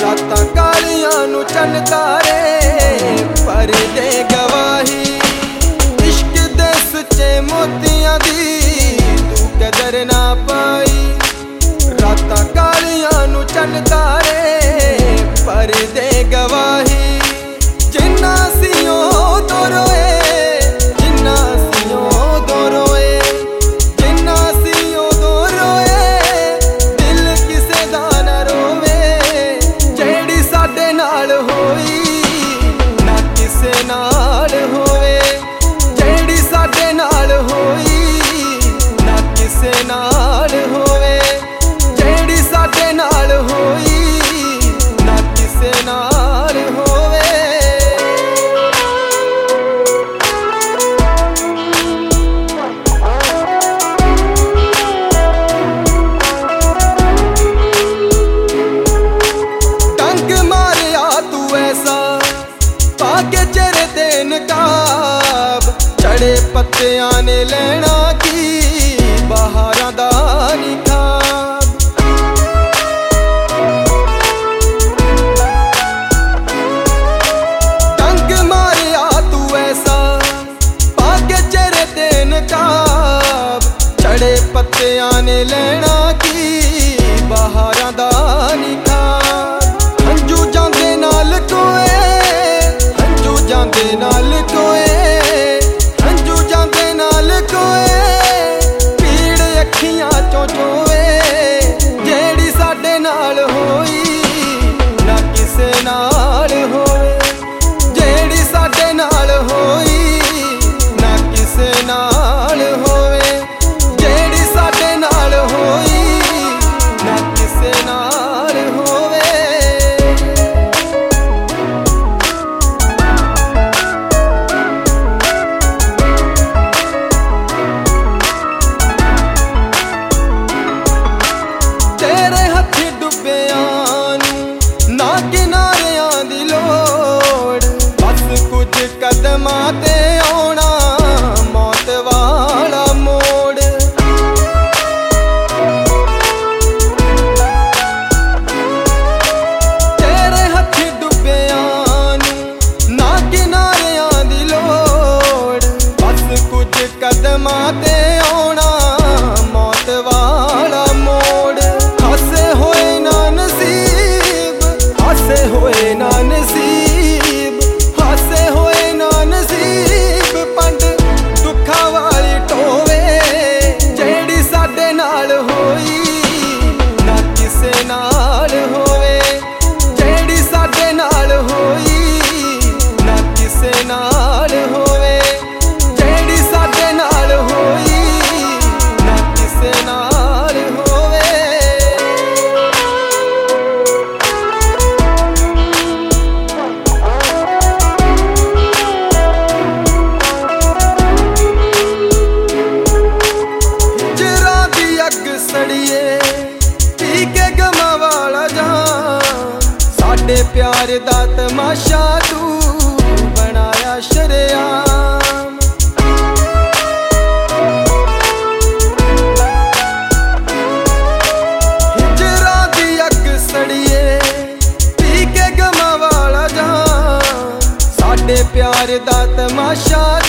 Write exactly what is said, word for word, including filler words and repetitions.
रातां कालियां नू चन तारे पर दे गवाही। इश्क दे सच्चे मोतियां दी तू कदर ना पाई। रातां कालियां नू चन तारे पर दे गवाही। जिन्ना सियों तो रोए, जिन्ना सियों तो रोए, जिन्ना सियों तो रोए, दिल किसे दा ना रोवे। जेड़ी साडे नाल होई ना किसे नाल होवे। जेड़ी साडे नाल होई ना किसे नाल होवे। जेड़ी साडे नाल होई ना किसे नाल होवे। डंग मारिया तू ऐसा पाके चेहरे ते नकाब। चढ़े पत्तियां ने लेना की बहारां दा निखाब। डंग मारिया तू ऐसा पाके चेहरे ते नकाब। चढ़े पत्तियां ने लेना की बहारां दा निखाब। हंजू जांदे नाल कोए, हंजू जांदे नाल कोए, हंजू जांदे नाल कोए, पीड़ अखियां चों चोवे। जेड़ी साडे नाल होई ना किसे नाल होवे। जेड़ी साडे नाल होई ना किसे नाल होवे। जेड़ी साडे नाल होई ना किसे नाल होवे। तेरे हत्थी डुब्बियां नू ना किनारियां दी लोड़। बस कुछ कदमां ते आउणा मौत वाला मोड़। तेरे हत्थी डुब्बियां नू ना किनारियां दी लोड़। बस कुछ कदमां ते आउणा मौत वाला मोड़। हासे होए ना नसीब, हासे होए ना नसीब, हासे होए ना नसीब, पंड दुखा वाली टोवे। जेड़ी साडे नाल होई ना किसे नाल होवे। जेड़ी साडे नाल होई ना किसे नाल होवे। जेड़ी साडे नाल होई ना किसे नाल होवे। हिजरां दी अग सड़िए पी के गमा वाला जान। साडे प्यार दा तमाशा तू बनाया शरेआम। हिजरां दी अग सड़िए पी के गमा वाला जान। साडे प्यार दा तमाशा